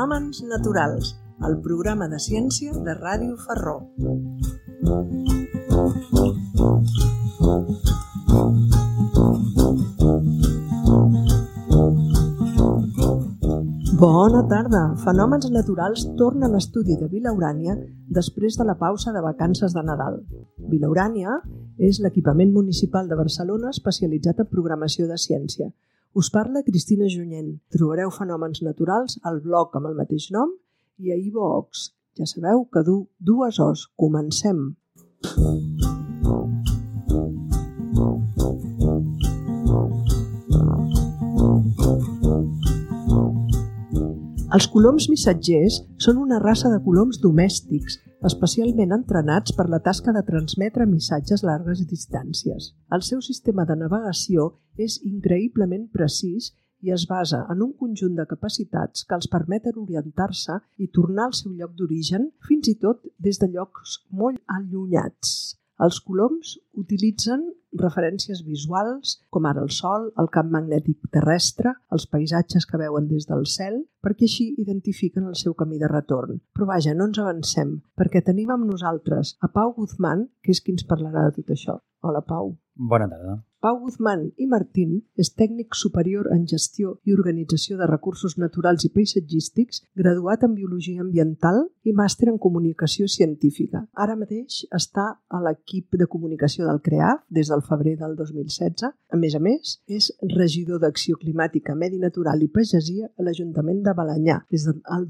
Fenòmens naturals, el programa de ciència de Ràdio Ferró. Bona tarda! Fenòmens naturals torna a l'estudi de Vila Urània després de la pausa de vacances de Nadal. Vila Urània és l'equipament municipal de Barcelona especialitzat en programació de ciència. Us parla Cristina Junyent. Trobareu Fenòmens naturals al blog amb el mateix nom i a iVoox. Ja sabeu que du 2 O's. Comencem! Els coloms missatgers són una raça de coloms domèstics, especialment entrenats per la tasca de transmetre missatges a llargues distàncies. El seu sistema de navegació és increïblement precís i es basa en un conjunt de capacitats que els permeten orientar-se i tornar al seu lloc d'origen, fins i tot des de llocs molt allunyats. Els coloms utilitzen referències visuals, com ara el sol, el camp magnètic terrestre, els paisatges que veuen des del cel, perquè així identifiquen el seu camí de retorn. Però vaja, no ens avancem, perquè tenim amb nosaltres a Pau Guzmán, que és qui ens parlarà de tot això. Hola, Pau. Bona tarda. Pau Guzmán i Martín és tècnic superior en gestió i organització de recursos naturals i paisatgístics, graduat en biologia ambiental i màster en comunicació científica. Ara mateix està a l'equip de comunicació del CREAF des del febrer del 2016. A més, és regidor d'Acció Climàtica, Medi Natural i Pagesia a l'Ajuntament de Balenyà des del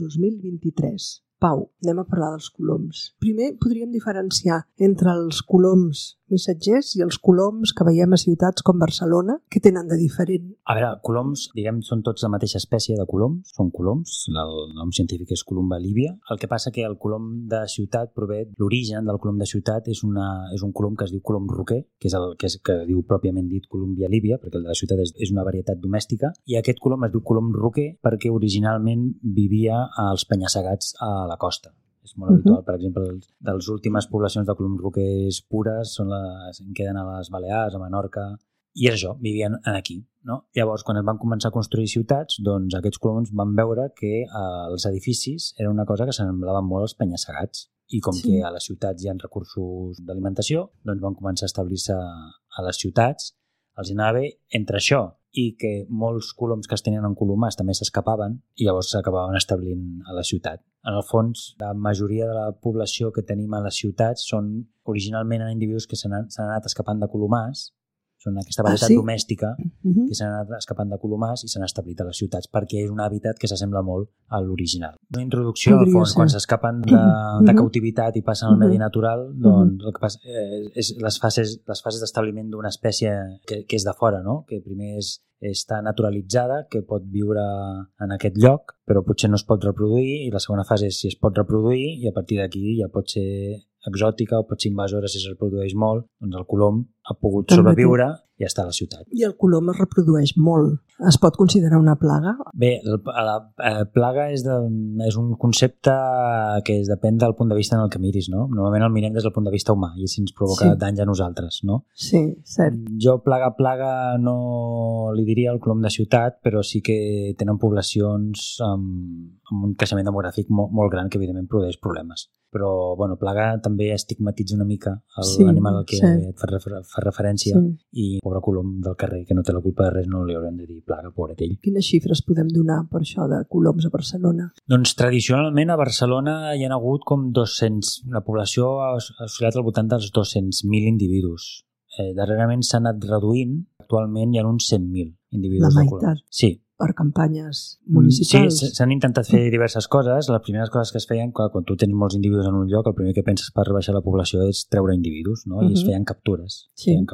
2023. Pau, anem a parlar dels coloms. Primer, podríem diferenciar entre els coloms missatgers i els coloms que veiem a ciutats com Barcelona. Què tenen de diferent? A veure, coloms, diguem, són tots la mateixa espècie de coloms. Són coloms, el nom científic és Columba libia. El que passa que el colom de ciutat prové, l'origen del colom de ciutat és un colom que es diu colom roquer, que és el que diu pròpiament dit Columbia libia, perquè el de la ciutat és una varietat domèstica, i aquest colom es diu colom roquer perquè originalment vivia als penya-segats a la costa. És molt habitual, per exemple, de les últimes poblacions de coloms roquers pures en queden a les Balears, a Menorca, i és això, vivien aquí, no? Llavors, quan es van començar a construir ciutats, doncs aquests coloms van veure que els edificis eren una cosa que s'assemblaven molt als penya-segats, i com que a les ciutats hi ha recursos d'alimentació, doncs van començar a establir-se a les ciutats. Els anava bé entre això i que molts coloms que es tenien encolomats també s'escapaven i llavors s'acabaven establint a la ciutat. En el fons, la majoria de la població que tenim a les ciutats són originalment individus que s'han anat escapant de colomars, són aquesta varietat domèstica que s'han anat escapant de colomars i s'han establit a les ciutats perquè és un hàbitat que s'assembla molt a l'original. Una introducció, al fons, quan s'escapen de cautivitat i passen al medi natural, doncs el que passa és les fases d'establiment d'una espècie que és de fora, no? Que primer està naturalitzada, que pot viure en aquest lloc, però potser no es pot reproduir, i la segona fase és si es pot reproduir, i a partir d'aquí ja pot ser exòtica o pot ser invasora si es reprodueix molt, doncs el colom ha pogut sobreviure i està a la ciutat. I el colom es reprodueix molt. Es pot considerar una plaga? Bé, la plaga és un concepte que depèn del punt de vista en el que miris, no? Normalment el mirem des del punt de vista humà i si ens provoca danys a nosaltres, no? Sí, cert. Jo plaga no li diria al colom de ciutat, però sí que tenen poblacions amb un creixement demogràfic molt gran que evidentment produeix problemes. Però, bueno, plaga també estigmatitza una mica l'animal al que et fa referència i pobre colom del carrer que no té la culpa de res no li haurem de dir plaga, pobret ell. Quines xifres podem donar per això de coloms a Barcelona? Doncs tradicionalment a Barcelona hi ha hagut com 200, la població ha oscil·lat al voltant dels 200.000 individus. Darrerament s'ha anat reduint, actualment hi ha uns 100.000 individus de coloms. La meitat? Sí. Per campanyes municipals. Sí, s'han intentat fer diverses coses. Les primeres coses que es feien, quan tu tens molts individus en un lloc, el primer que penses per rebaixar la població és treure individus, no? I es feien captures.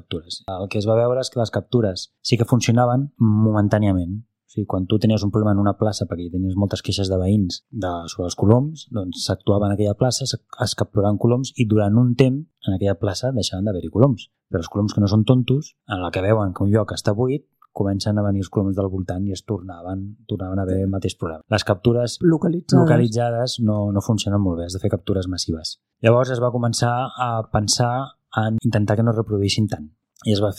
El que es va veure és que les captures sí que funcionaven momentàniament. O sigui, quan tu tenies un problema en una plaça perquè tenies moltes queixes de veïns sobre els coloms, doncs s'actuava en aquella plaça, es capturaven coloms i durant un temps en aquella plaça deixaven d'haver-hi coloms. Però els coloms que no són tontos, en la que veuen que un lloc està buit, comencen a venir els coloms del voltant i es tornaven a haver el mateix problema. Les captures localitzades no funcionen molt bé, has de fer captures massives. Llavors es va començar a pensar en intentar que no es reproduïssin tant. i es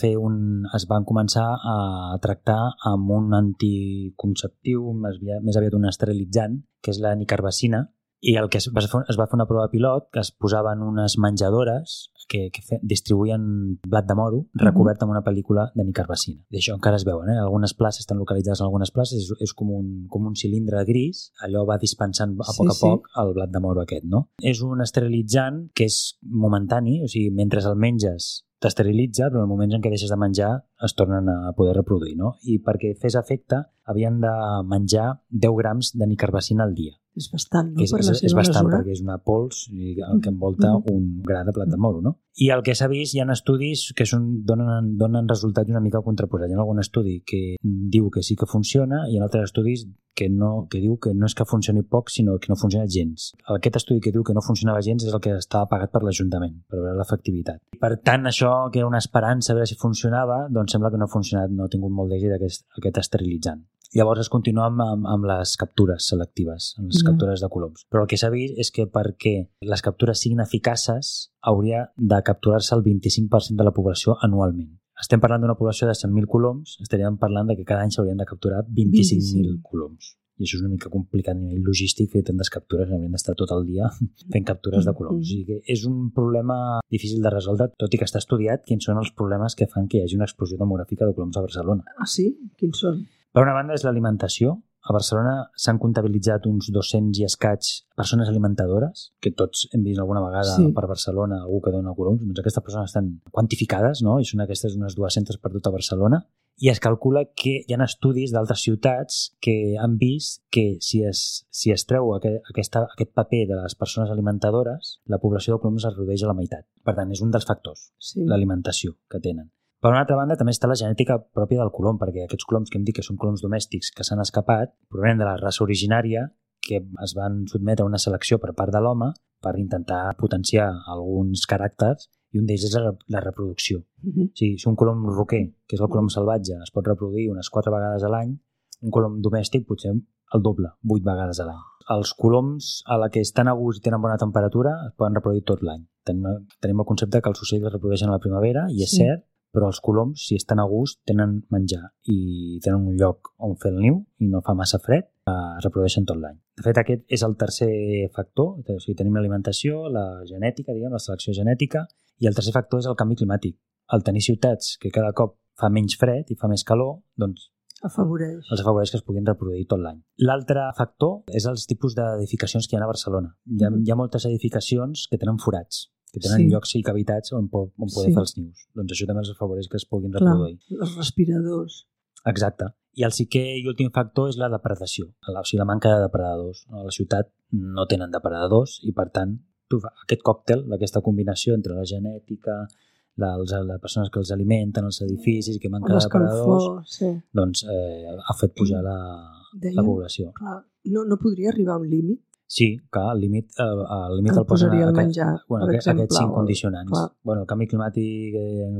van començar a tractar amb un anticonceptiu, més aviat un esterilitzant, que és la nicarbacina, i el que es va fer una prova pilot que es posaven unes menjadores que distribuïen blat de moro recobert amb una pel·lícula de nicarbacina. I això encara es veuen, algunes places estan localitzades en algunes places, és com un cilindre gris, allò va dispensant a poc a poc el blat de moro aquest, no? És un esterilitzant que és momentani, o sigui, mentre el menges t'esterilitza, però en el moment en què deixes de menjar es tornen a poder reproduir, no? I perquè fes efecte havien de menjar 10 grams de nicarbacina al dia. És bastant, no? És bastant, perquè és una pols que envolta un gra de blat de moro, no? I el que s'ha vist, hi ha estudis que donen resultats una mica contraposats. Hi ha algun estudi que diu que sí que funciona i hi ha altres estudis que diu que no és que funcioni poc, sinó que no funciona gens. Aquest estudi que diu que no funcionava gens és el que estava pagat per l'Ajuntament, per veure l'efectivitat. Per tant, això, que era una esperança a veure si funcionava, doncs sembla que no ha funcionat, no ha tingut molt d'èxit aquest esterilitzant. Llavors es continua amb les captures selectives, amb les captures de coloms. Però el que s'ha vist és que perquè les captures siguin eficaces hauria de capturar-se el 25% de la població anualment. Estem parlant d'una població de 100.000 coloms, estaríem parlant de que cada any s'haurien de capturar 25.000 coloms. I això és una mica complicat a nivell logístic, fer tantes captures, haurien d'estar tot el dia fent captures de coloms. O sigui que és un problema difícil de resoldre, tot i que està estudiat quins són els problemes que fan que hi hagi una explosió demogràfica de coloms a Barcelona. Ah, sí? Quins són? Per una banda és l'alimentació. A Barcelona s'han comptabilitzat uns 200 i escaig persones alimentadores, que tots hem vist alguna vegada per Barcelona algú que dona coloms. Doncs aquestes persones estan quantificades, no? I són aquestes unes 200 per tota Barcelona. I es calcula que hi ha estudis d'altres ciutats que han vist que si es treu aquest paper de les persones alimentadores, la població de coloms es redueix a la meitat. Per tant, és un dels factors, l'alimentació que tenen. Per una altra banda, també està la genètica pròpia del colom, perquè aquests coloms que hem dit que són coloms domèstics que s'han escapat provenen de la raça originària que es van sotmetre a una selecció per part de l'home per intentar potenciar alguns caràcters i un d'ells és la reproducció. O sigui, si un colom roquer, que és el colom salvatge, es pot reproduir unes 4 vegades a l'any, un colom domèstic potser el doble, 8 vegades a l'any. Els coloms a la que estan a gust i tenen bona temperatura es poden reproduir tot l'any. Tenim el concepte que els ocells es reprodueixen a la primavera i és cert, però els coloms, si estan a gust, tenen menjar i tenen un lloc on fer el niu i no fa massa fred, es reprodueixen tot l'any. De fet, aquest és el tercer factor. O sigui, tenim l'alimentació, la genètica, la selecció genètica, i el tercer factor és el canvi climàtic. Al tenir ciutats que cada cop fa menys fred i fa més calor, doncs els afavoreix que es puguin reproduir tot l'any. L'altre factor és els tipus d'edificacions que hi ha a Barcelona. Hi ha moltes edificacions que tenen forats, que tenen llocs i cavitats on poder fer els nius. Doncs això també els afavoreix que es puguin reproduir. Els respiradors. Exacte. I el cinquè i últim factor és la depredació, o sigui, la manca de depredadors. A la ciutat no tenen depredadors i, per tant, aquest còctel, aquesta combinació entre la genètica, les persones que els alimenten, els edificis, que manca de depredadors, doncs ha fet pujar la població. Clar, no podria arribar a un límit? Sí, clar, el límit el posen aquests 5 condicionants. El canvi climàtic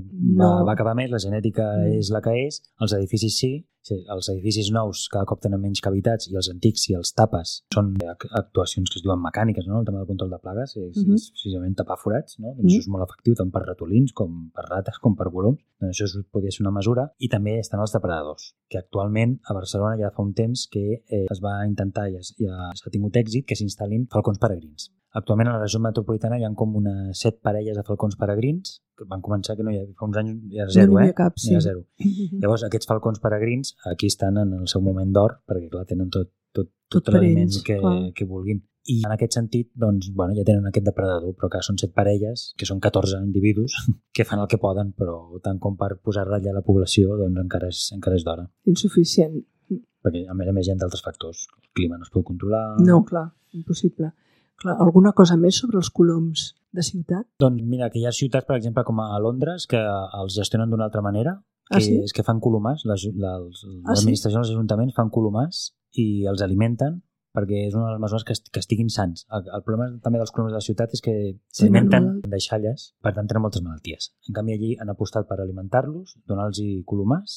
va acabar més, la genètica és la que és, els edificis sí, els edificis nous cada cop tenen menys cavitats i els antics, si els tapes, són actuacions que es diuen mecàniques, no? El tema del control de plagues és precisament tapar forats, no? Doncs això és molt efectiu tant per ratolins com per rates com per coloms. Doncs això podria ser una mesura. I també estan els depredadors, que actualment a Barcelona ja fa un temps que es va intentar i s'ha tingut èxit que s'instal·lin falcons peregrins. Actualment a la regió metropolitana hi ha com unes 7 parelles de falcons peregrins que van començar que fa uns anys era zero, no hi havia cap, era zero. Llavors aquests falcons peregrins aquí estan en el seu moment d'or perquè clar, tenen tot l'aliment que vulguin. I en aquest sentit, doncs, ja tenen aquest depredador, però que són 7 parelles, que són 14 individus, que fan el que poden, però tant com per posar ratlla a la població, doncs encara és d'hora. Insuficient. Perquè a més hi ha d'altres factors. El clima no es pot controlar... No, clar, impossible. Clar, alguna cosa més sobre els coloms de ciutat? Doncs mira, que hi ha ciutats, per exemple, com a Londres, que els gestionen d'una altra manera, és que fan colomars, l'administració dels ajuntaments fan colomars i els alimenten perquè és una de les mesures que estiguin sans. El problema també dels coloms de la ciutat és que s'alimenten deixalles, per tant tenen moltes malalties. En canvi allí han apostat per alimentar-los, donar-los colomars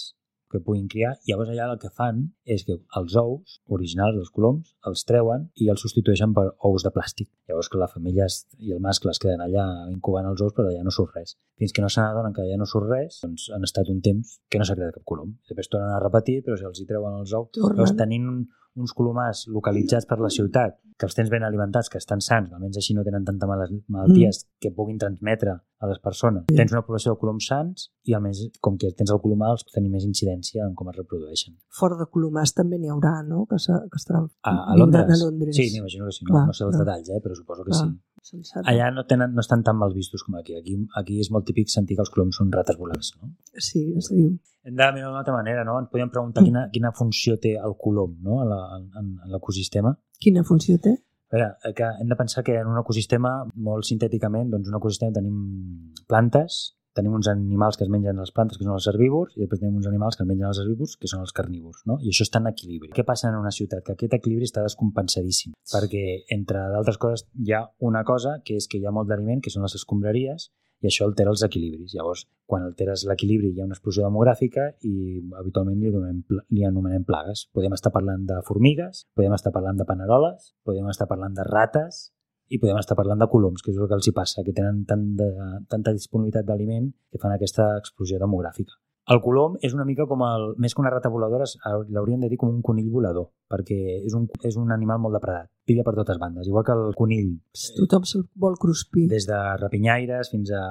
que puguin criar. Llavors allà el que fan és que els ous originals dels coloms els treuen i els substitueixen per ous de plàstic. Llavors que la femella i el mascle es queden allà incubant els ous, però allà no surt res. Fins que no se n'adonen que allà no surt res, doncs han estat un temps que no s'ha creat cap colom. Després tornen a repetir, però si els hi treuen els ous, llavors tenint uns colomars localitzats per la ciutat, que els tens ben alimentats, que estan sants, almenys així no tenen tanta malalties que puguin transmetre a les persones. Tens una població de coloms sants i almenys, com que tens el colomar, els tenir més incidència en com es reprodueixen. Fora de colomars també n'hi haurà, no? Que estaran a Londres? Sí, m'imagino que sí. No sé els detalls, però suposo que sí. Allà no estan tan mal vistos com aquí. Aquí és molt típic sentir que els coloms són rates volants, no? Sí, es diu. Hem de mirar d'una altra manera, no? Ens podríem preguntar quina funció té el colom, no? En l'ecosistema. Quina funció té? A veure, que hem de pensar que en un ecosistema, molt sintèticament, doncs en un ecosistema tenim plantes, tenim uns animals que es mengen les plantes, que són els herbívors, i després tenim uns animals que es mengen els herbívors, que són els carnívors, no? I això està en equilibri. Què passa en una ciutat? Que aquest equilibri està descompensadíssim, perquè, entre d'altres coses, hi ha una cosa, que és que hi ha molt d'aliment, que són les escombraries, i això altera els equilibris. Llavors, quan alteres l'equilibri hi ha una explosió demogràfica i habitualment li anomenem plagues. Podem estar parlant de formigues, podem estar parlant de paneroles, podem estar parlant de rates, i podem estar parlant de coloms, que és el que els hi passa, que tenen tanta disponibilitat d'aliment que fan aquesta explosió demogràfica. El colom és una mica com més que una rata voladora, l'hauríem de dir com un conill volador, perquè és un animal molt depredat, pilla per totes bandes, igual que el conill. Tothom se'l vol cruspir. Des de rapinyaires fins a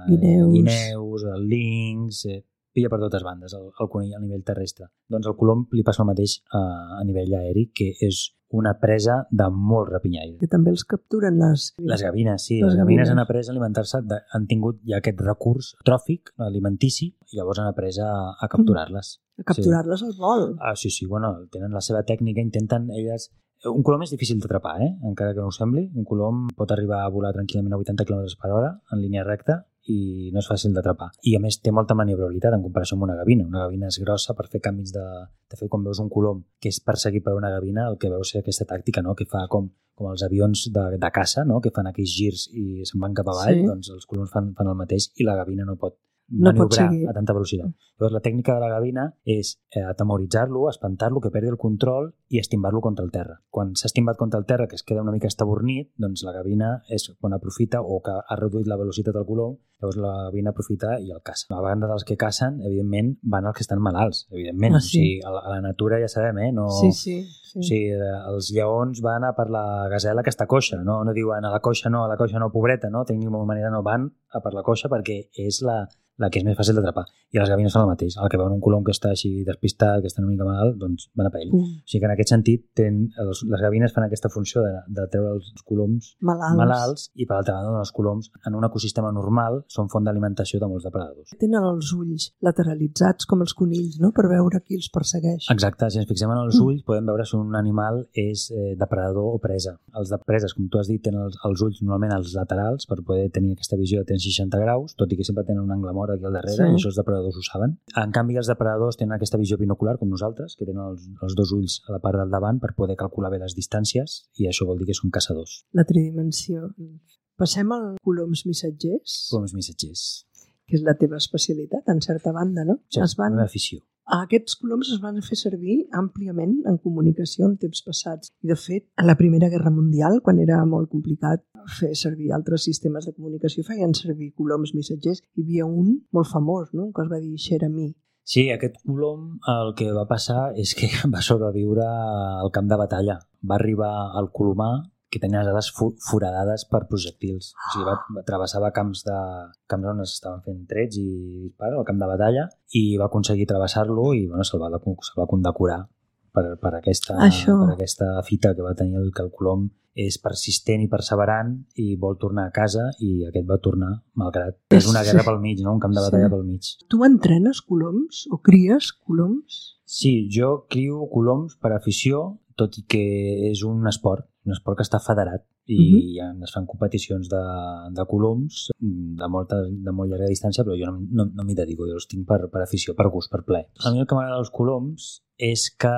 guineus, el linx, pilla per totes bandes el conill a nivell terrestre. Doncs el colom li passa el mateix a nivell aeri, que és una presa de molt rapinyaire. Que també els capturen les gavines, sí. Les gavines han après a alimentar-se, han tingut ja aquest recurs tròfic alimentici i llavors han après a capturar-les. A capturar-les al vol. Sí, bueno, tenen la seva tècnica, intenten elles... Un colom és difícil d'atrapar, encara que no ho sembli. Un colom pot arribar a volar tranquil·lament a 80 km per hora en línia recta i no és fàcil d'atrapar. I a més té molta maniobrabilitat en comparació amb una gavina. Una gavina és grossa per fer canvis de... De fet, quan veus un colom que és perseguit per una gavina, el que veus és aquesta tàctica, no? Que fa com els avions de caça, no? Que fan aquells girs i se'n van cap avall, doncs els coloms fan el mateix i la gavina no pot maniobrar a tanta velocitat. Llavors, la tècnica de la gavina és atemoritzar-lo, espantar-lo, que perdi el control i estimbar-lo contra el terra. Quan s'ha estimbat contra el terra, que es queda una mica estabornit, doncs la gavina és quan aprofita o que ha reduït la velocitat del colom, llavors la gavina aprofita i el caça. A banda dels que cacen, evidentment, van els que estan malalts, evidentment. O sigui, a la natura ja sabem, no... Sí. O sigui, els lleons van a per la gasela que està coixa, no diuen a la coixa no, pobreta, no? Tècnicament manera no van a per la coixa perquè és la que és més fàcil d'atrapar. I les gavines fan el mateix. El que veuen un colom que està així despistat, que està una mica malalt, doncs van a per ell. O sigui que en aquest sentit les gavines fan aquesta funció de treure els coloms malalts i per altra banda els coloms en un ecosistema normal són font d'alimentació de molts depredadors. Tenen els ulls lateralitzats com els conills, no? Per veure qui els persegueix. Exacte. Si ens fixem en els ulls podem veure si un animal és depredador o presa. Els de preses, com tu has dit, tenen els ulls normalment als laterals per poder tenir aquesta visió de 360 graus, tot i que sempre tenen un angle mort aquí al darrere, i això els depredadors ho saben. En canvi, els depredadors tenen aquesta visió binocular, com nosaltres, que tenen els dos ulls a la part del davant per poder calcular bé les distàncies, i això vol dir que són caçadors. La tridimensió. Passem als coloms missatgers. Coloms missatgers. Que és la teva especialitat, en certa banda, no? Sí, la meva afició. Aquests coloms es van fer servir àmpliament en comunicació en temps passats. I, de fet, a la Primera Guerra Mundial, quan era molt complicat fer servir altres sistemes de comunicació, feien servir coloms missatgers. Hi havia un molt famós, no? Que es va dir Xeremí. Sí, aquest colom el que va passar és que va sobreviure al camp de batalla. Va arribar al colomar que tenia les ales foradades per projectils. O sigui, travessava camps on estaven fent trets i dispars al camp de batalla i va aconseguir travessar-lo i se'l va condecorar per aquesta fita que va tenir el colom. És persistent i perseverant i vol tornar a casa i aquest va tornar malgrat. És una guerra pel mig, no? Un camp de batalla pel mig. Tu entrenes coloms o cries coloms? Sí, jo crio coloms per afició, tot i que és un esport que està federat i es fan competicions de coloms de molt llarga distància, però jo no m'hi dedico, jo els tinc per afició, per gust, per plaer. A mi el que m'agrada dels coloms és que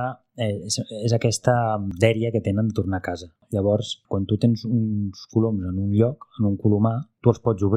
és aquesta dèria que tenen de tornar a casa. Llavors, quan tu tens uns coloms en un lloc, en un colomar, tu els pots obrir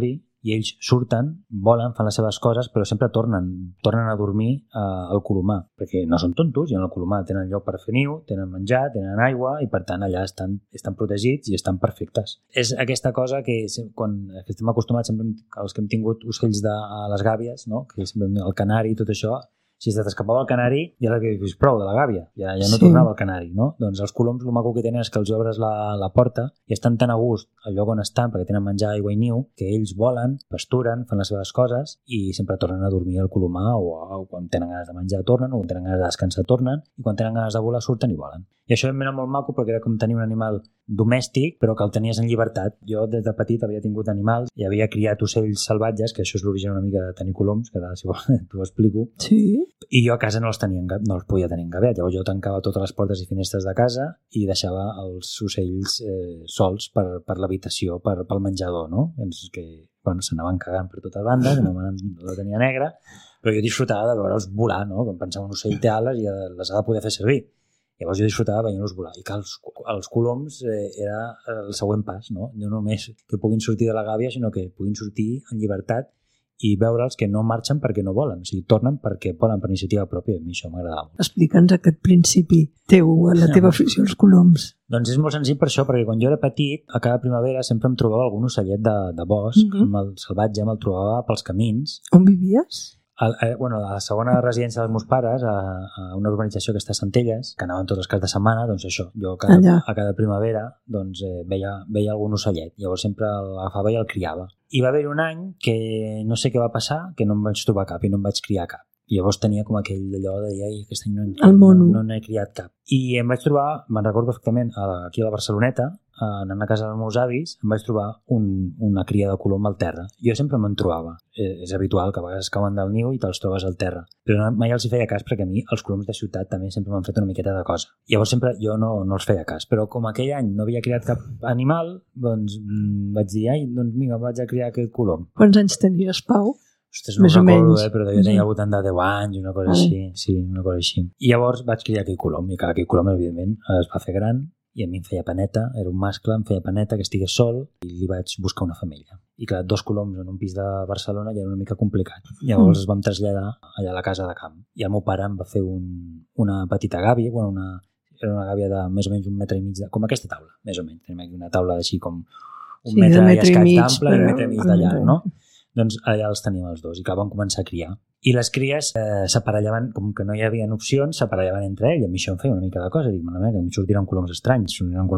i ells surten, volen, fan les seves coses, però sempre tornen a dormir al colomar, perquè no són tontos, i en el colomar tenen lloc per fer niu, tenen menjar, tenen aigua, i per tant allà estan protegits i estan perfectes. És aquesta cosa que quan estem acostumats, sempre els que hem tingut ocells de les gàbies, no? Que sempre el canari i tot això, si se t'escapava el canari, ja l'havies prou de la gàbia, ja no tornava el canari, no? Doncs els coloms, el maco que tenen és que els obres la porta i estan tan a gust al lloc on estan, perquè tenen menjar, aigua i niu, que ells volen, pasturen, fan les seves coses i sempre tornen a dormir al colomar, o quan tenen ganes de menjar tornen, o quan tenen ganes de descansar tornen, i quan tenen ganes de volar surten i volen. I això era molt maco perquè era com tenir un animal domèstic, però que el tenies en llibertat. Jo des de petit havia tingut animals i havia criat ocells salvatges, que això és l'origen una mica de tenir coloms, que ara, si vols, t'ho explico. Sí. I jo a casa no els podia tenir engabiat. Llavors jo tancava totes les portes i finestres de casa i deixava els ocells sols per l'habitació, pel menjador, no? Que s'anaven cagant per totes bandes, la tenia negra, però jo disfrutava de veure'ls volar, no? Quan pensava un ocell té ales i les ha de poder fer servir. Llavors jo disfrutava veient-los volar. I que els coloms era el següent pas, no? No només que puguin sortir de la gàbia, sinó que puguin sortir en llibertat i veure'ls que no marxen perquè no volen, o sigui, tornen perquè volen per iniciativa pròpia. A mi això m'agradava molt. Explica'ns aquest principi teu, la teva afició als coloms. Doncs és molt senzill per això, perquè quan jo era petit, a cada primavera sempre em trobava algun ocellet de bosc, el salvatge me'l trobava pels camins. On vivies? A la segona residència dels meus pares, a una urbanització que està a Centelles, que anaven tots els caps de setmana, doncs això, jo a cada primavera doncs, veia algun ocellet. Llavors sempre l'agafava i el criava. I va haver un any que no sé què va passar, que no em vaig trobar cap i no em vaig criar cap. I llavors tenia com aquell d'allò de dir, ai, aquest any no n'he criat cap. I em vaig trobar, me'n recordo perfectament, aquí a la Barceloneta, anant a casa dels meus avis, em vaig trobar una cria de colom al terra. Jo sempre me'n trobava. És habitual que a vegades cauen del niu i te'ls trobes al terra. Però mai els hi feia cas perquè a mi els coloms de ciutat també sempre m'han fet una miqueta de cosa. Llavors sempre jo no els feia cas. Però com aquell any no havia criat cap animal, doncs vaig dir, ai, doncs vinga, vaig a criar aquest colom. Quants anys tenies, Pau? Ostres, no recordo, però jo tenia al voltant de 10 anys, una cosa així. Sí, una cosa així. I llavors vaig criar aquell colom, i aquell colom, evidentment, es va fer gran, i a mi em feia paneta, era un mascle, em feia paneta, que estigués sol, i li vaig buscar una femella. I clar, 2 coloms en un pis de Barcelona ja era una mica complicat. Llavors es vam traslladar allà a la casa de camp. I el meu pare em va fer una petita gàbia, era una gàbia de més o menys 1,5 metres, com aquesta taula, més o menys. Tenim aquí una taula així com 1 metre i escaig d'ample i 1,5 metres de llarg, no? Doncs allà els teníem els dos i que van començar a criar. I les cries s'aparellaven, com que no hi havia opcions, s'aparellaven entre ells. I a mi això em feia una mica de cosa. Dic, que em sortiran coloms estranys.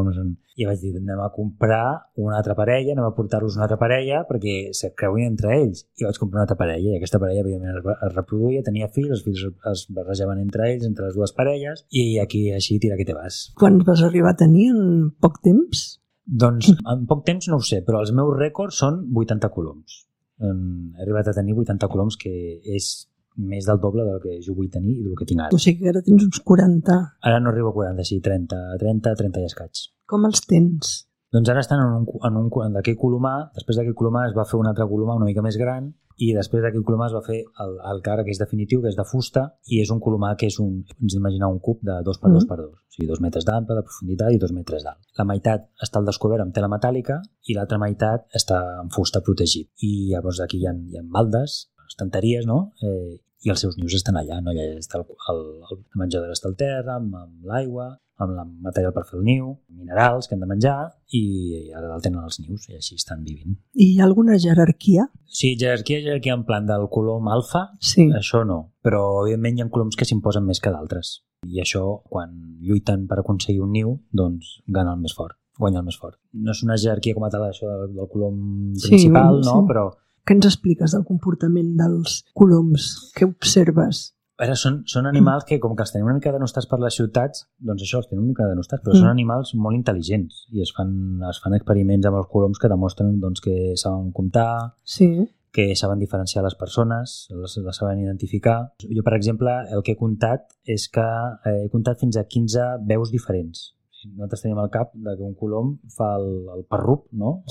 I vaig dir, anem a comprar una altra parella, anem a portar-los una altra parella perquè se creuen entre ells. I vaig comprar una altra parella. I aquesta parella es reproduïa, tenia fills, els fills es barrejaven entre ells, entre les dues parelles. I aquí, així, tira que te vas. Quan vas arribar a tenir en poc temps? Doncs en poc temps no ho sé, però els meus rècords són 80 coloms. He arribat a tenir 80 coloms, que és més del doble del que jo vull tenir i del que tinc ara. O sigui que ara tens uns 40. Ara no arribo a 40, sí, 30 i escaig. Com els tens? Doncs ara estan en d'aquell colomar. Després d'aquell colomar es va fer un altre colomar una mica més gran, i després d'aquell colomar es va fer el que ara que és definitiu, que és de fusta, i és un colomar que és ens imaginar un cub de 2x2x2, o sigui 2 metres d'ample, de profunditat i 2 metres d'alt. La meitat està al descobert amb tela metàl·lica i l'altra meitat està en fusta protegit. I llavors aquí hi ha baldes, estanteries, no? I els seus nius estan allà, no? Allà està el menjador està al terra, amb l'aigua, amb el material per fer el niu, minerals que han de menjar, i ara el tenen els nius, i així estan vivint. I hi ha alguna jerarquia? Sí, jerarquia en plan del colom alfa, sí. Això no, però evidentment hi ha coloms que s'imposen més que d'altres, i això, quan lluiten per aconseguir un niu, doncs guanya el més fort. No és una jerarquia com a tal, això del colom principal, no? Però què ens expliques del comportament dels coloms? Què observes? Ara, són animals que, com que els tenim una mica denostats per les ciutats, doncs això, els tenim una mica denostats, però són animals molt intel·ligents i es fan experiments amb els coloms que demostren doncs, que saben comptar, que saben diferenciar les persones, les saben identificar. Jo, per exemple, el que he comptat és que he comptat fins a 15 veus diferents. Nosaltres tenim al cap que un colom fa el parrup, no?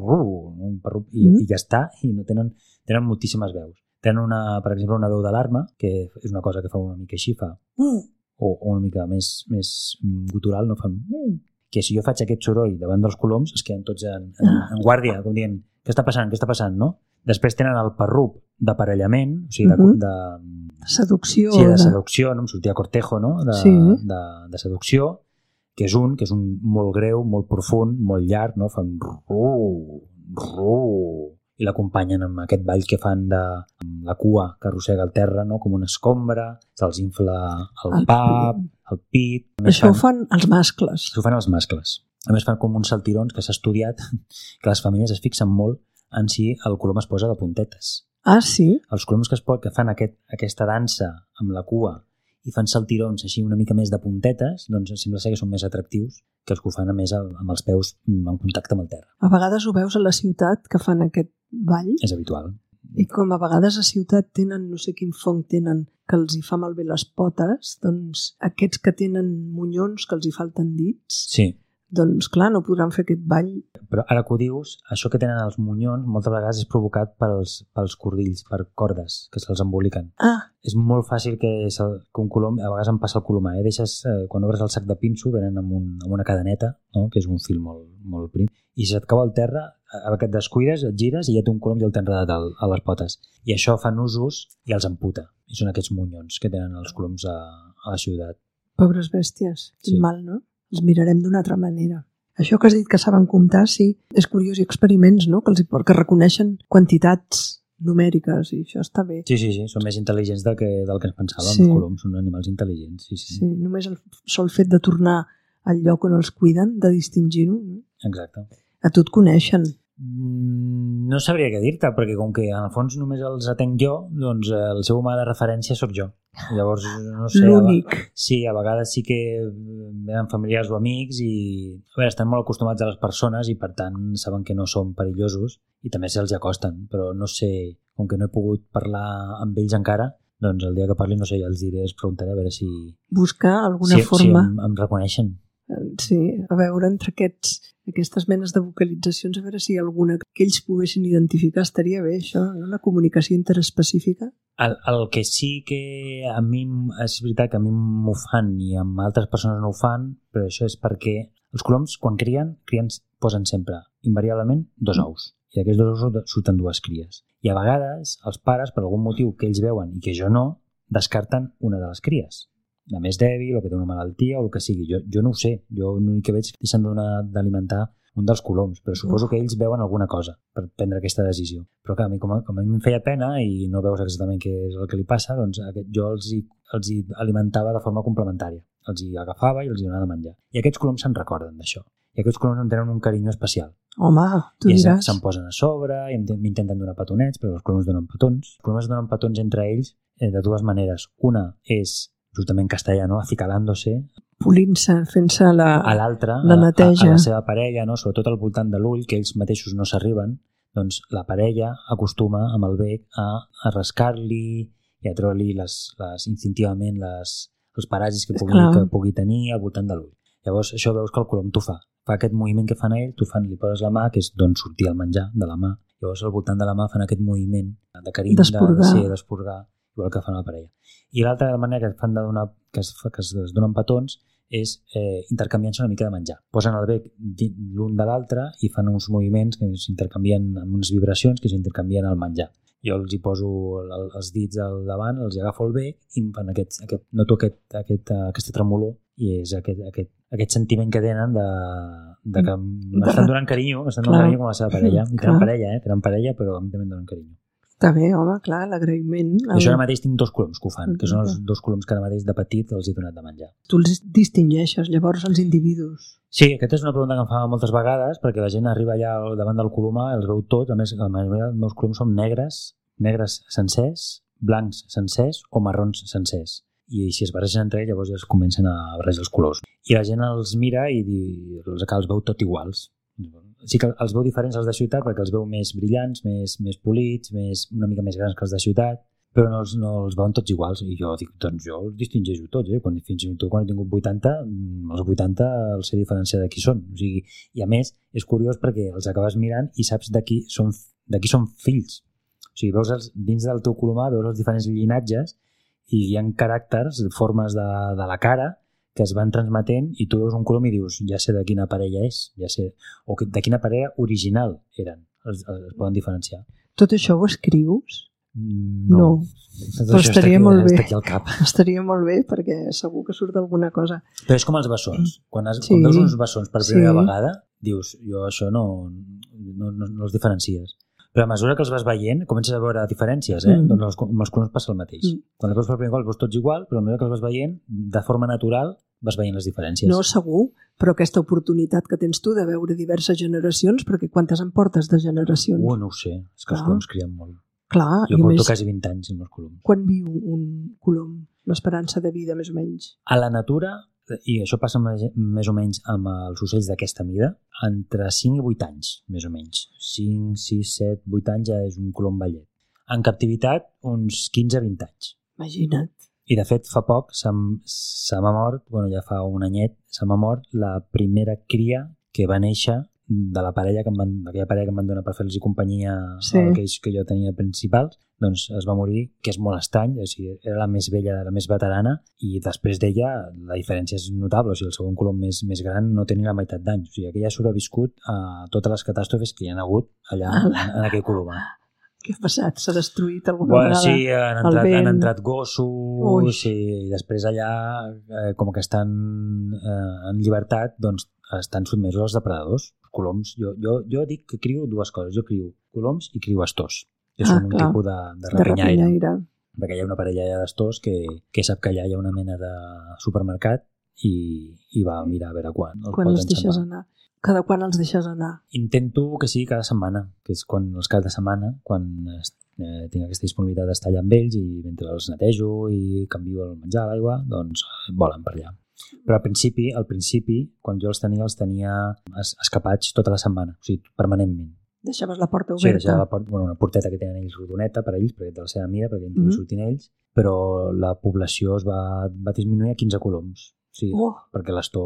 Un parrup, i ja està, i no tenen moltíssimes veus. Tenen, per exemple, una veu d'alarma, que és una cosa que fa una mica així, fa o una mica més gutural, no fan que si jo faig aquest soroll davant dels coloms es queden tots en guàrdia, com dient, què està passant, no? Després tenen el parrup d'aparellament, o sigui, seducció. Sí, de seducció, no? Em sortia cortejo, no? De seducció, que és un molt greu, molt profund, molt llarg, no? Fan i l'acompanyen amb aquest ball que fan de la cua que arrossega al terra, no? Com una escombra, se'ls infla el pap, el pit. Això ho fan els mascles. Això ho fan els mascles. A més fan com uns saltirons que s'ha estudiat que les femelles es fixen molt en si el colom es posa de puntetes. Ah, sí? Els coloms que fan aquesta dansa amb la cua i fan saltirons així una mica més de puntetes, doncs sembla ser que són més atractius que els que ho fan a més amb els peus en contacte amb el terra. A vegades ho veus a la ciutat que fan aquest ball. És habitual. I com a vegades a ciutat tenen, no sé quin fong tenen, que els hi fa malbé les potes, doncs aquests que tenen monyons, que els hi falten dits, sí. Doncs clar, no podran fer aquest ball. Però ara que ho dius, això que tenen els monyons moltes vegades és provocat pels cordills, per cordes que se'ls emboliquen. Ah. És molt fàcil que un colom, a vegades em passa el colomar, quan obres el sac de pinso venen amb una cadeneta, no? Que és un fil molt, molt prim, i si et cau al terra, que et descuides, et gires i ja té un colom i el té enredat a les potes. I això fa nusos i els amputa. I són aquests monyons que tenen els coloms a la ciutat. Pobres bèsties, quin mal, no? Els mirarem d'una altra manera. Això que has dit que saben comptar, sí, és curiós, i experiments, no? Que reconeixen quantitats numèriques i això està bé. Sí, són més intel·ligents del que ens pensàvem. Sí. Els coloms són animals intel·ligents. Sí, només el sol fet de tornar al lloc on els cuiden, de distingir-ho. No? Exacte. A tu et coneixen. No sabria què dir-te, perquè com que en el fons només els atenc jo, doncs el seu humà de referència sóc jo. Llavors, no sé... L'únic. Sí, a vegades sí que venen familiars o amics i estan molt acostumats a les persones i per tant saben que no són perillosos i també se'ls acosten, però no sé, com que no he pogut parlar amb ells encara, doncs el dia que parli, no sé, ja els diré, els preguntaré a veure si... Buscar alguna forma. Si em reconeixen. Sí, a veure, entre aquestes menes de vocalitzacions, a veure si hi ha alguna que ells poguessin identificar, estaria bé això, no? La comunicació interespecífica. El que sí que a mi és veritat que a mi m'ho fan i amb altres persones no ho fan, però això és perquè els coloms quan crien posen sempre invariablement 2 ous i d'aquests 2 ous surten 2 cries i a vegades els pares, per algun motiu que ells veuen i que jo no, descarten una de les cries, la més dèbil o que té una malaltia o el que sigui. Jo no ho sé, jo l'únic que veig és que deixen d'alimentar un dels coloms, però suposo que ells veuen alguna cosa per prendre aquesta decisió. Però clar, com a mi em feia pena i no veus exactament què és el que li passa, doncs jo els hi alimentava de forma complementària. Els hi agafava i els hi donava de menjar. I aquests coloms se'n recorden d'això. I aquests coloms em tenen un carinyo especial. Home, tu diràs. I se'm posen a sobre i m'intenten donar petonets, però els coloms donen petons. Els coloms donen petons entre ells de 2 maneres. Una és justament castellà, no? Acicalándose, polint-se, fent-se la neteja. A la seva parella, no? Sobretot al voltant de l'ull, que ells mateixos no s'arriben, doncs la parella acostuma amb el bec a rascar-li i a treure-li instintivament els paràsits que pugui tenir al voltant de l'ull. Llavors això veus que el colom t'ho fa. Fa aquest moviment que fan ells, li poses la mà, que és d'on sortia el menjar, de la mà. Llavors al voltant de la mà fan aquest moviment de carinyo, d'esporgar, igual que fan la parella. I l'altra manera que fan que es donen petons és intercanviant-se una mica de menjar. Posen el bec l'un de l'altre i fan uns moviments que s'intercanvien amb unes vibracions que s'intercanvien al menjar. Jo els hi poso els dits al davant, els agafo el bec i noto aquesta tremolor i és aquest sentiment que tenen de que m'estan donant carinyo, com a la seva parella. I tenen parella, però a mi també em donen carinyo. Està bé, home, clar, l'agraïment. Això ara mateix tinc 2 coloms que ho fan, que són els 2 coloms que ara mateix de petit els he donat de menjar. Tu els distingeixes, llavors, els individus? Sí, aquesta és una pregunta que em fa moltes vegades, perquè la gent arriba allà davant del colomar, els veu tot, a més, la majoria dels meus coloms són negres sencers, blancs sencers o marrons sencers. I si es barregen entre ells, llavors ja es comencen a barrejar els colors. I la gent els mira i els veu tot iguals. Sí que els veu diferents als de ciutat perquè els veu més brillants, més polits, una mica més grans que els de ciutat, però no els veuen tots iguals. I jo dic, doncs jo els distingeixo tots, fins i tot quan he tingut 80, els 80 els sé diferenciar de qui són. O sigui, i a més, és curiós perquè els acabes mirant i saps de qui són fills. O sigui, veus dins del teu colomar, veus els diferents llinatges i hi ha caràcters, formes de la cara que es van transmetent i tu veus un colom i dius, ja sé de quina parella és, o de quina parella original eren, es poden diferenciar. Tot això ho escrius? No. Però estaria molt bé. Està aquí al cap. Estaria molt bé perquè segur que surt alguna cosa. Però és com els bessons. Quan veus uns bessons per primera vegada, dius, jo això no els diferencies. Però a mesura que els vas veient, comences a veure diferències, Doncs amb els colors passa el mateix. Quan els veus per primer cop els veus tots igual, però a mesura que els vas veient, de forma natural, vas veient les diferències. No, segur, però aquesta oportunitat que tens tu de veure diverses generacions, perquè quantes en portes de generacions? No ho sé, és que els coloms crien molt. Clar, jo porto quasi 20 anys amb els coloms. Quan viu un colom? L'esperança de vida, més o menys? A la natura, i això passa més o menys amb els ocells d'aquesta mida, entre 5 i 8 anys, més o menys. 5, 6, 7, 8 anys ja és un colom vellet. En captivitat, uns 15-20 anys. Imagina't. I de fet, fa poc se m'ha mort, ja fa un anyet, se m'ha mort la primera cria que va néixer de aquella parella que em van donar per fer-los companyia aquells que jo tenia principals, doncs es va morir, que és molt estrany, o sigui, era la més vella, la més veterana, i després d'ella la diferència és notable, o sigui, el segon colom més gran no té ni la meitat d'anys, o sigui, aquella ha sobreviscut a totes les catàstrofes que hi ha hagut allà en aquell colom. Què ha passat? S'ha destruït alguna vegada? Sí, han entrat gossos, i després allà, com que estan en llibertat, doncs estan sotmesos als depredadors. Coloms, jo dic que crio dues coses. Jo crio coloms i crio astors, que són un tipus de rapinyaire. Perquè hi ha una parella d'astors que sap que allà hi ha una mena de supermercat i va mirar a veure quan els deixes anar. Cada quan els deixes anar? Intento que sigui cada setmana, que és quan els caps de setmana, quan tinc aquesta disponibilitat d'estar allà amb ells i mentre els netejo i canvio el menjar, l'aigua, doncs volen per allà. Però al principi, quan jo els tenia escapats tota la setmana, o sigui, permanentment. Deixaves la porta oberta? Sí, deixava una porteta que tenen ells rodoneta per a ells, perquè de la seva mida, perquè entrin i surtin ells, però la població es va disminuir a 15 coloms. Sí, perquè l'astor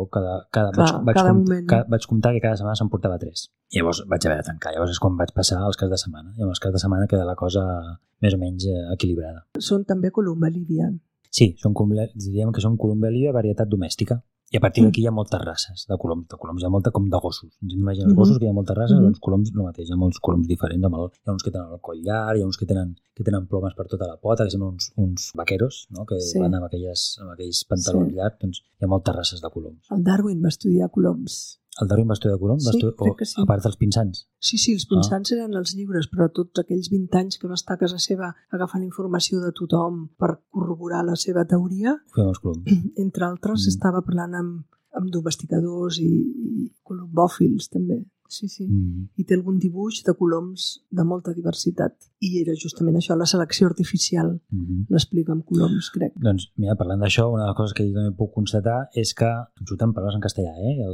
vaig comptar que cada setmana se'n portava 3. Llavors vaig haver de tancar. Llavors és quan vaig passar als caps de setmana. I amb els caps de setmana queda la cosa més o menys equilibrada. Són també columba líbia. Sí, diríem que són columba líbia varietat domèstica. I a partir d'aquí hi ha moltes races de coloms. De coloms hi ha molta com de gossos. Ens imaginem els gossos que hi ha moltes races, doncs coloms no mateix. Hi ha molts coloms diferents. Hi ha uns que tenen el coll llarg, hi ha uns que tenen plomes per tota la pota, que semblen uns vaqueros, no? Que van amb aquells pantalons llargs. Doncs hi ha moltes races de coloms. El Darwin va estudiar coloms. El Darwin va estudiar coloms? Sí, crec que sí. A part dels pinsans? Sí, els pinsans eren els llibres, però tots aquells 20 anys que va estar a casa seva agafant informació de tothom per corroborar la seva teoria, entre altres estava parlant amb domesticadors i colombòfils també. Sí. I té algun dibuix de coloms de molta diversitat. I era justament això, la selecció artificial. L'explica amb coloms, crec. Doncs, mira, parlant d'això, una de les coses que jo també puc constatar és que, surten paraules en castellà,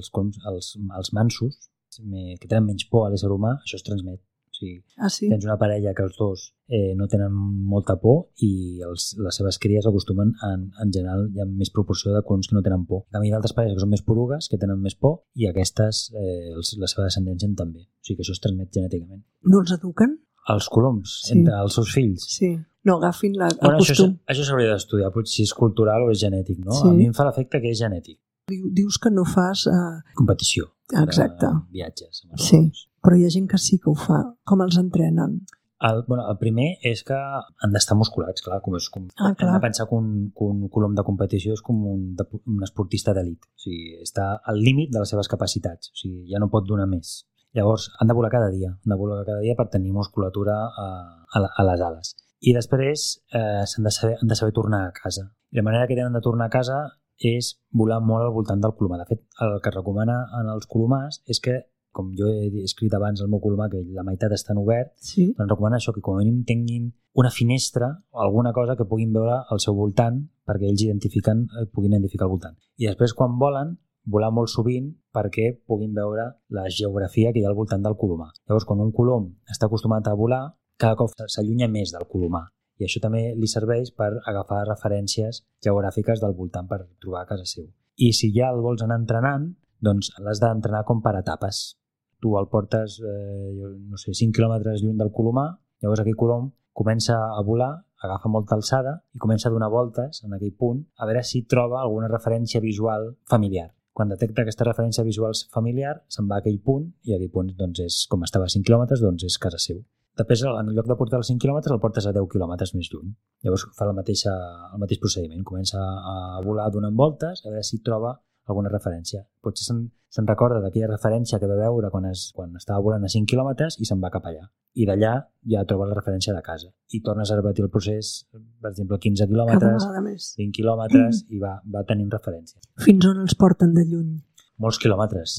els mansos, que tenen menys por a l'ésser humà, això es transmet. O sigui, tens una parella que els dos no tenen molta por i les seves cries acostumen, en general, hi ha més proporció de coloms que no tenen por. A mi d'altres parelles que són més porugues, que tenen més por, i aquestes, la seva descendència també. O sigui que això es transmet genèticament. No els eduquen? Els coloms, entre els seus fills? Sí. No, agafin el costum. Això s'hauria d'estudiar, potser si és cultural o és genètic, no? A mi em fa l'efecte que és genètic. Dius que no fas... competició. Exacte. Viatges. Sí, però hi ha gent que sí que ho fa. Com els entrenen? El primer és que han d'estar musculats, clar. Hem de pensar que un colom de competició és com un esportista d'elit. O sigui, està al límit de les seves capacitats. O sigui, ja no pot donar més. Llavors, han de volar cada dia. Per tenir musculatura a les ales. I després han de saber tornar a casa. I la manera que tenen de tornar a casa és volar molt al voltant del colomar. De fet, el que es recomana en els colomars és que, com jo he escrit abans al meu colomar, que la meitat estan obert, doncs recomana això, que com a mínim tinguin una finestra o alguna cosa que puguin veure al seu voltant perquè ells puguin identificar el voltant. I després, quan volen, volar molt sovint perquè puguin veure la geografia que hi ha al voltant del colomar. Llavors, quan un colom està acostumat a volar, cada cop s'allunya més del colomar. I això també li serveix per agafar referències geogràfiques del voltant per trobar a casa seu. I si ja el vols anar entrenant, doncs l'has d'entrenar com per etapes. Tu el portes, 5 quilòmetres lluny del colomar, llavors aquell colom comença a volar, agafa molta alçada i comença a donar voltes en aquell punt a veure si troba alguna referència visual familiar. Quan detecta aquesta referència visual familiar, se'n va a aquell punt i aquell punt, doncs, és, com estava a 5 quilòmetres, doncs és casa seu. Després, en lloc de portar-lo a 5 quilòmetres, el portes a 10 quilòmetres més lluny. Llavors fa el mateix procediment. Comença a volar donant voltes, a veure si troba alguna referència. Potser se'n recorda d'aquella referència que va veure quan estava volant a 5 quilòmetres i se'n va cap allà. I d'allà ja troba la referència de casa. I tornes a repetir el procés, per exemple, 15 quilòmetres, 20 quilòmetres, i va tenint referència. Fins on els porten de lluny? Molts quilòmetres.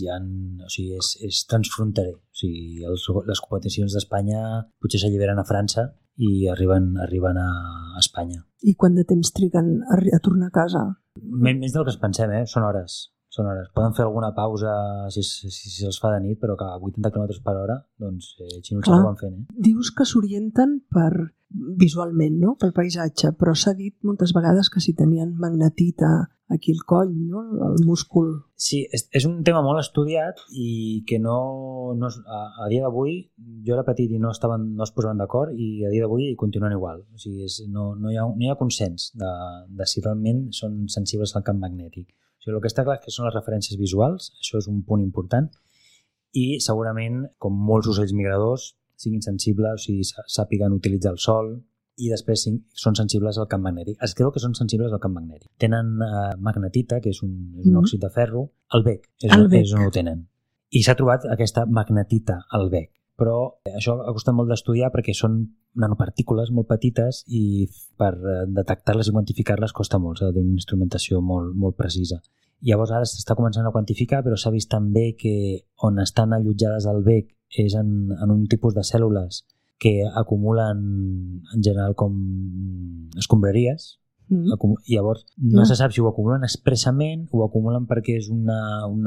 És transfronterer. Les competicions d'Espanya potser s'alliberen a França i arriben a Espanya. I quant de temps triguen a tornar a casa? Més del que ens pensem, són hores. Poden fer alguna pausa si se'ls fa de nit, però que a 80 km per hora, doncs, xinuts ho van fent. Dius que s'orienten visualment, no? Pel paisatge, però s'ha dit moltes vegades que si tenien magnetita aquí al coll, no? El múscul. Sí, és un tema molt estudiat i que a dia d'avui, jo era petit i no es posaven d'acord, i a dia d'avui continuen igual. O sigui, no hi ha consens de si realment són sensibles al camp magnètic. O sigui, el que està clar és que són les referències visuals, això és un punt important, i segurament, com molts ocells migradors, siguin sensibles, o sigui, sàpiguen utilitzar el sol, i després són sensibles al camp magnètic. Es creu que són sensibles al camp magnètic. Tenen magnetita, que és un òxid de ferro, al bec, és on ho tenen. I s'ha trobat aquesta magnetita al bec. Però això ha costat molt d'estudiar perquè són nanopartícules molt petites i per detectar-les i quantificar-les costa molt, s'ha de tenir una instrumentació molt, molt precisa. Llavors ara s'està començant a quantificar, però s'ha vist també que on estan allotjades al bec és en un tipus de cèl·lules que acumulen en general com escombraries. Llavors no se sap si ho acumulen expressament o ho acumulen perquè és un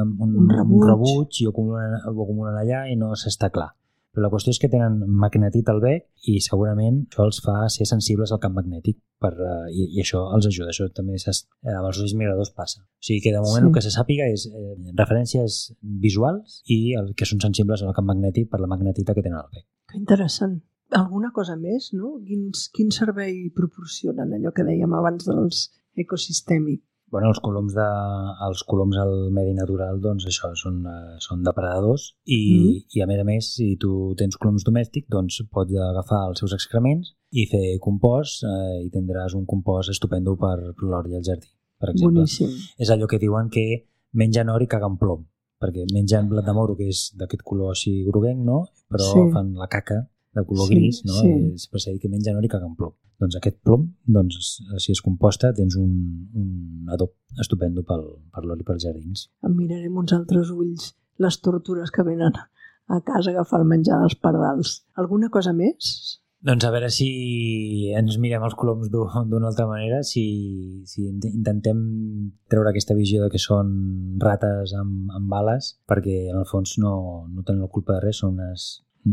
rebuig i ho acumulen allà i no s'està clar. Però la qüestió és que tenen magnetit al bec i segurament això els fa ser sensibles al camp magnètic i això els ajuda. Això també amb els ocells migradors passa. O sigui que de moment el que se sàpiga és referències visuals i el que són sensibles al camp magnètic per la magnetita que tenen al bec. Que interessant. Alguna cosa més, no? Quin servei proporcionen, allò que dèiem abans dels ecosistèmics? Bueno, els coloms al medi natural, doncs això, són depredadors i a més, si tu tens coloms domèstics, doncs pots agafar els seus excrements i fer compost i tindràs un compost estupendo per l'hort i el jardí, per exemple. Boníssim. És allò que diuen que mengen or i caguen plom, perquè mengen blat de moro, que és d'aquest color així groguenc, no? Però fan la caca de color gris, no? Sempre s'ha dit que mengen or i caguen plom. Doncs aquest plom, si es composta, tens un adob estupendo per l'hort i pels jardins. Em mirarem uns altres ulls les tortures que venen a casa a agafar el menjar dels pardals. Alguna cosa més? Doncs a veure si ens mirem els coloms d'una altra manera, si intentem treure aquesta visió de que són rates amb ales, perquè en el fons no tenen la culpa de res, són unes...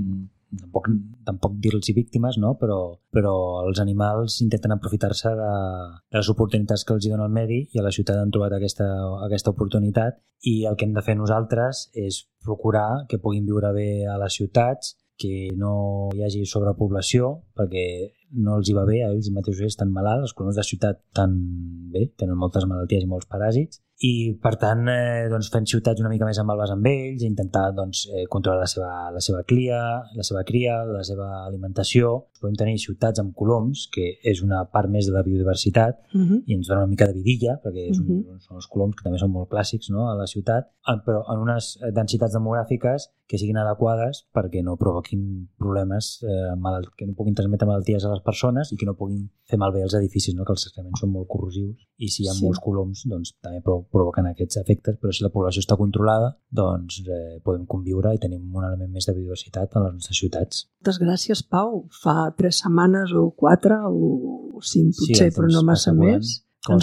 Tampoc dir-los víctimes, no? Però els animals intenten aprofitar-se de les oportunitats que els dona el medi i a la ciutat han trobat aquesta oportunitat i el que hem de fer nosaltres és procurar que puguin viure bé a les ciutats, que no hi hagi sobrepoblació perquè no els hi va bé, a ells mateixos estan malalts, els coloms de ciutat estan bé, tenen moltes malalties i molts paràsits i per tant fent ciutats una mica més amables amb ells, intentar controlar la seva cria, la seva alimentació. Podem tenir ciutats amb coloms, que és una part més de la biodiversitat i ens dona una mica de vidilla, perquè són els coloms que també són molt clàssics, no?, a la ciutat, però en unes densitats demogràfiques que siguin adequades perquè no provoquin problemes, que no puguin transmetre malalties a les persones i que no puguin fer malbé els edificis, no?, que els excrements són molt corrosius i si hi ha molts coloms doncs també provoquen aquests efectes, però si la població està controlada doncs podem conviure i tenim un element més de biodiversitat a les nostres ciutats. Moltes gràcies, Pau. Fa 3 setmanes o 4 o 5 potser, però no massa més.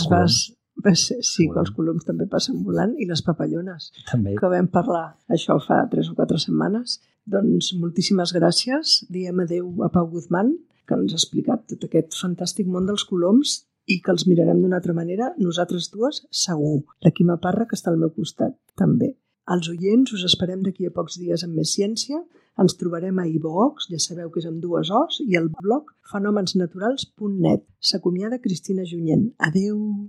Sí, que els coloms també passen volant i les papallones, també. Que vam parlar això fa 3 o 4 setmanes. Doncs moltíssimes gràcies. Diem adeu a Pau Guzmán, que ens ha explicat tot aquest fantàstic món dels coloms i que els mirarem d'una altra manera, nosaltres dues segur. La Quima Parra, que està al meu costat, també. Els oients us esperem d'aquí a pocs dies amb més ciència. Ens trobarem a iVox, ja sabeu que és amb 2 O's, i al blog fenomensnaturals.net. S'acomiada Cristina Junyent. Adeu!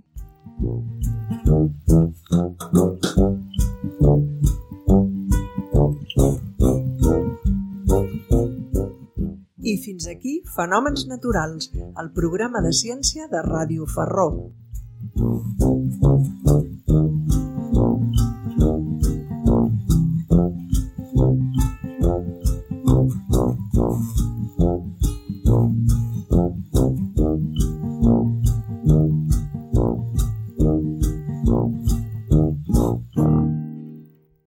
I fins aquí Fenòmens Naturals, el programa de ciència de Ràdio Ferró.